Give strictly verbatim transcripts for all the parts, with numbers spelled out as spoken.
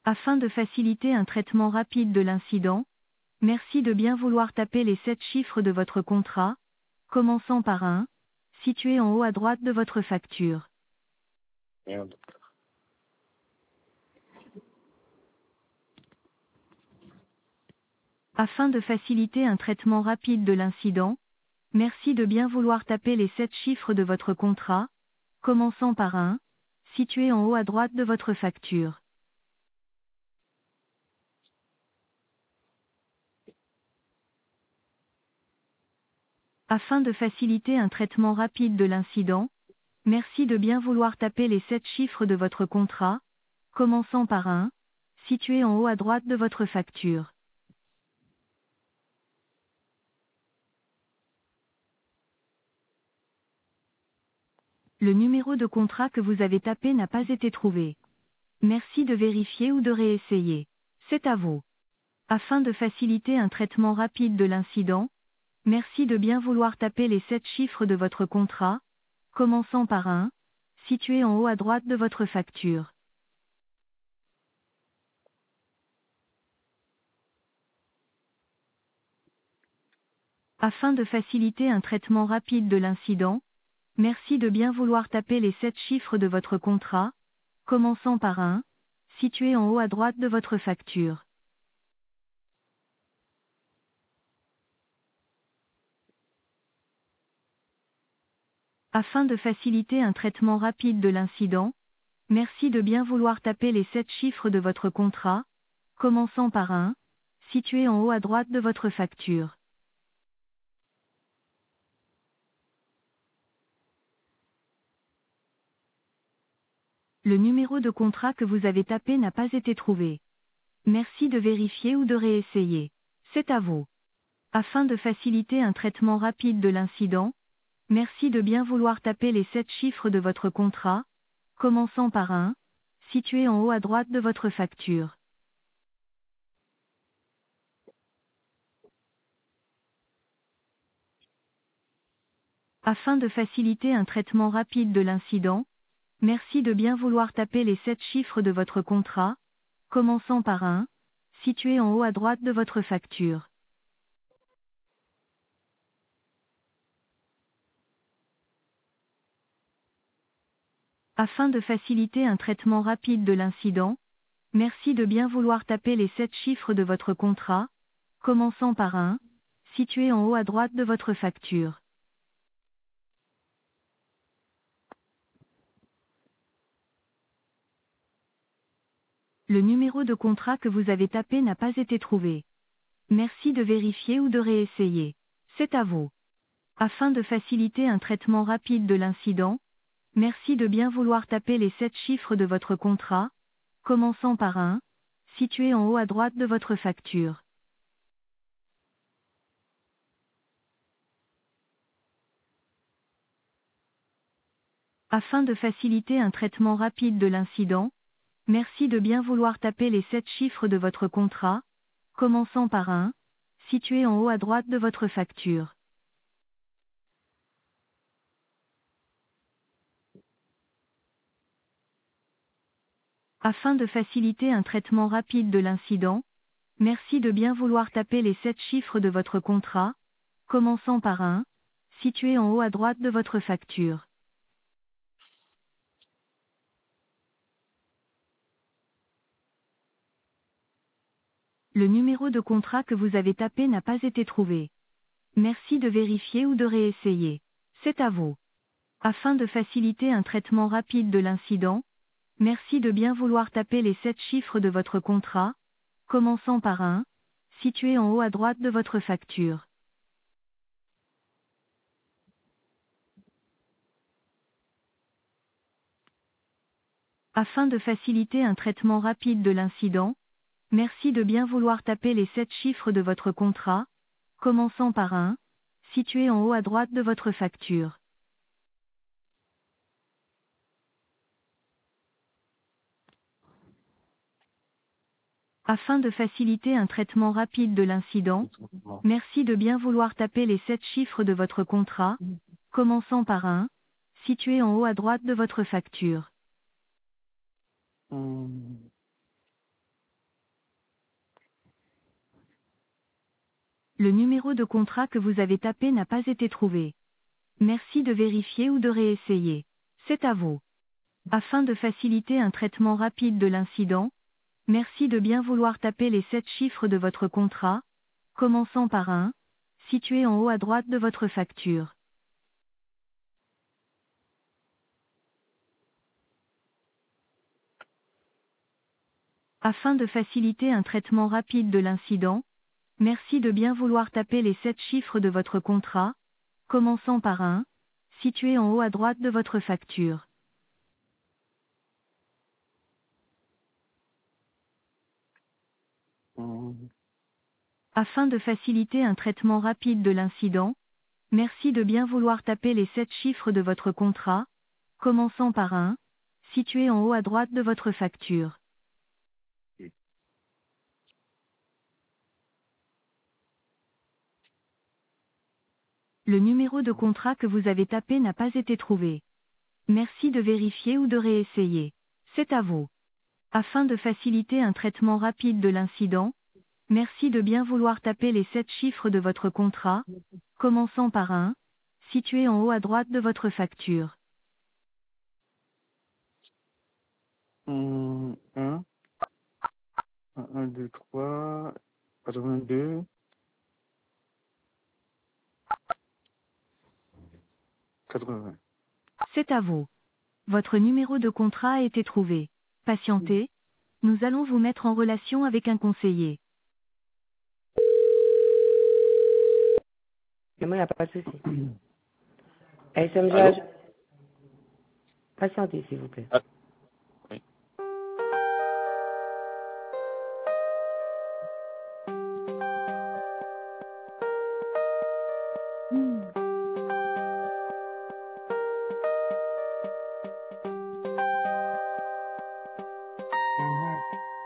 Afin de faciliter un traitement rapide de l'incident, merci de bien vouloir taper les sept chiffres de votre contrat, commençant par un, situé en haut à droite de votre facture. Merde. Afin de faciliter un traitement rapide de l'incident, merci de bien vouloir taper les sept chiffres de votre contrat, commençant par un, situé en haut à droite de votre facture. Afin de faciliter un traitement rapide de l'incident, merci de bien vouloir taper les sept chiffres de votre contrat, commençant par un, situé en haut à droite de votre facture. Le numéro de contrat que vous avez tapé n'a pas été trouvé. Merci de vérifier ou de réessayer. C'est à vous. Afin de faciliter un traitement rapide de l'incident, merci de bien vouloir taper les sept chiffres de votre contrat, commençant par un, situé en haut à droite de votre facture. Afin de faciliter un traitement rapide de l'incident, merci de bien vouloir taper les sept chiffres de votre contrat, commençant par un, situé en haut à droite de votre facture. Afin de faciliter un traitement rapide de l'incident, merci de bien vouloir taper les sept chiffres de votre contrat, commençant par un, situé en haut à droite de votre facture. Le numéro de contrat que vous avez tapé n'a pas été trouvé. Merci de vérifier ou de réessayer. C'est à vous. Afin de faciliter un traitement rapide de l'incident, merci de bien vouloir taper les sept chiffres de votre contrat, commençant par un, situé en haut à droite de votre facture. Afin de faciliter un traitement rapide de l'incident, merci de bien vouloir taper les sept chiffres de votre contrat, commençant par un, situé en haut à droite de votre facture. Afin de faciliter un traitement rapide de l'incident, merci de bien vouloir taper les sept chiffres de votre contrat, commençant par un, situé en haut à droite de votre facture. Le numéro de contrat que vous avez tapé n'a pas été trouvé. Merci de vérifier ou de réessayer. C'est à vous. Afin de faciliter un traitement rapide de l'incident, merci de bien vouloir taper les sept chiffres de votre contrat, commençant par un, situé en haut à droite de votre facture. Afin de faciliter un traitement rapide de l'incident, merci de bien vouloir taper les sept chiffres de votre contrat, commençant par un, situé en haut à droite de votre facture. Afin de faciliter un traitement rapide de l'incident, merci de bien vouloir taper les sept chiffres de votre contrat, commençant par un, situé en haut à droite de votre facture. Le numéro de contrat que vous avez tapé n'a pas été trouvé. Merci de vérifier ou de réessayer. C'est à vous. Afin de faciliter un traitement rapide de l'incident, merci de bien vouloir taper les sept chiffres de votre contrat, commençant par un, situé en haut à droite de votre facture. Afin de faciliter un traitement rapide de l'incident, merci de bien vouloir taper les sept chiffres de votre contrat, commençant par un, situé en haut à droite de votre facture. Afin de faciliter un traitement rapide de l'incident, merci de bien vouloir taper les sept chiffres de votre contrat, commençant par un, situé en haut à droite de votre facture. Hum. Le numéro de contrat que vous avez tapé n'a pas été trouvé. Merci de vérifier ou de réessayer. C'est à vous. Afin de faciliter un traitement rapide de l'incident, merci de bien vouloir taper les sept chiffres de votre contrat, commençant par un, situé en haut à droite de votre facture. Afin de faciliter un traitement rapide de l'incident, merci de bien vouloir taper les sept chiffres de votre contrat, commençant par un, situé en haut à droite de votre facture. Hum, Afin de faciliter un traitement rapide de l'incident, merci de bien vouloir taper les sept chiffres de votre contrat, commençant par un, situé en haut à droite de votre facture. Le numéro de contrat que vous avez tapé n'a pas été trouvé. Merci de vérifier ou de réessayer. C'est à vous. Afin de faciliter un traitement rapide de l'incident, merci de bien vouloir taper les sept chiffres de votre contrat, commençant par un, situé en haut à droite de votre facture. hum, un, un, un, deux, trois, quatre-vingt-deux, quatre-vingts. C'est à vous. Votre numéro de contrat a été trouvé. Patientez. Nous allons vous mettre en relation avec un conseiller. Mais moi, il n'y a pas de souci. S M G, Allô? patientez, s'il vous plaît. Ah, oui. Mhm.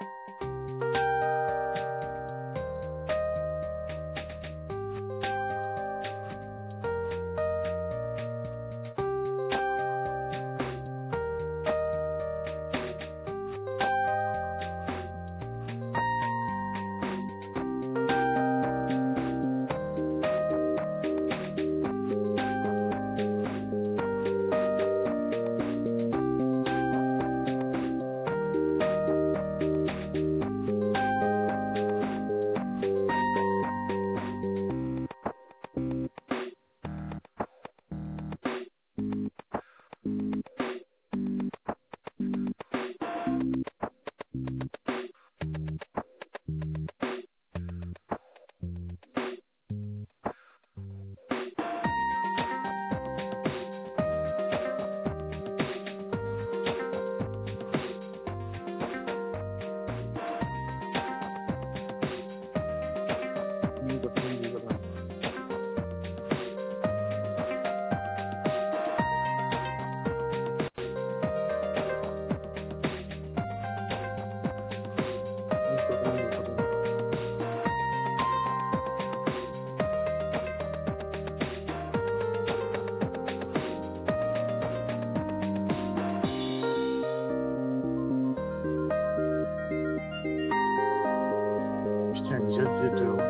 Mille quatre-vingt-deux, quatre-vingt. Mille quatre-vingt-deux, quatre-vingt. Putain, déjà dix-sept euros.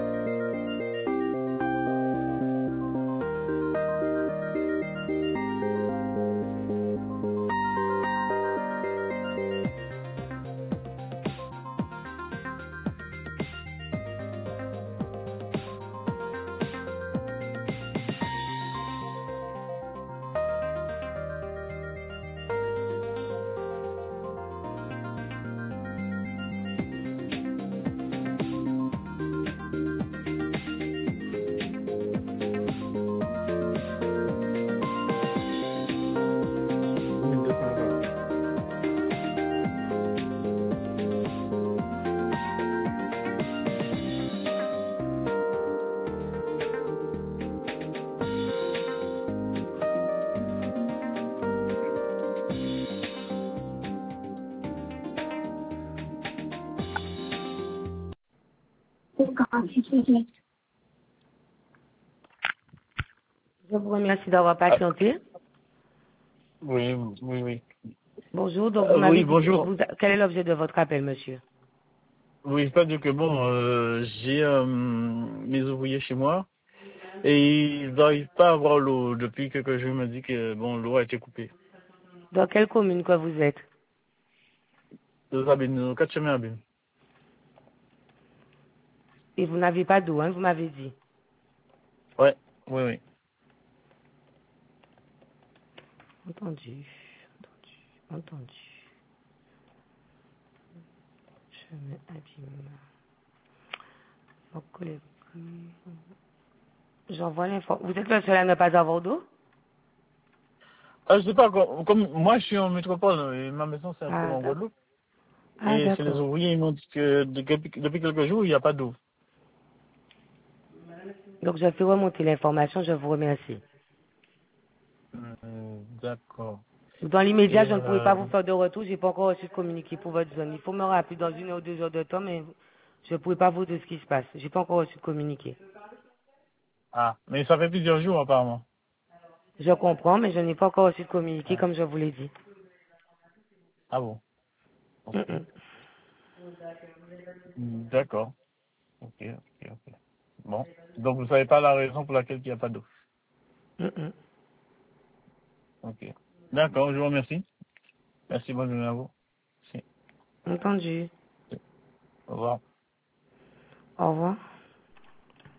Mille deux cent vingt. Je vous remercie d'avoir Ah, patienté. oui, oui, oui. Bonjour, donc vous Euh, m'avez oui, dit, bonjour. vous, quel est l'objet de votre appel, monsieur? Oui, c'est-à-dire que bon, euh, j'ai euh, mes ouvriers chez moi et ils n'arrivent pas à avoir l'eau. Depuis quelques jours, ils me disent que bon, l'eau a été coupée. Dans quelle commune que vous êtes? Deux abîmes, quatre chemins abîmes. Et vous n'avez pas d'eau, hein, vous m'avez dit. Ouais, oui, oui. Entendu, entendu, entendu. Je me abîme. Mon collègue. J'envoie l'info. Vous êtes le seul à ne pas avoir d'eau? Ah, je sais pas, comme, comme moi je suis en métropole et ma maison c'est un peu Ah, en d'accord. Guadeloupe. Ah, Et chez les d'accord. ouvriers, ils m'ont dit que depuis, depuis quelques jours, il n'y a pas d'eau. Donc, je fais remonter l'information, je vous remercie. Euh, D'accord. Dans l'immédiat, Et je ne pourrai pas euh, vous faire de retour. J'ai pas encore reçu de communiqué pour votre zone. Il faut me rappeler dans une ou deux heures de temps, mais je ne pourrai pas vous dire ce qui se passe. J'ai pas encore reçu de communiqué. ah, mais ça fait plusieurs jours apparemment. Je comprends, mais je n'ai pas encore reçu de communiqué, Ah, comme je vous l'ai dit. ah bon. Mm, Ok. mm. D'accord. Ok, ok, ok. Bon. Donc vous savez pas la raison pour laquelle il n'y a pas d'eau. Mm, mm. Ok. D'accord, je vous remercie. Merci, bonne journée à vous. Si. Entendu. Au revoir. Au revoir.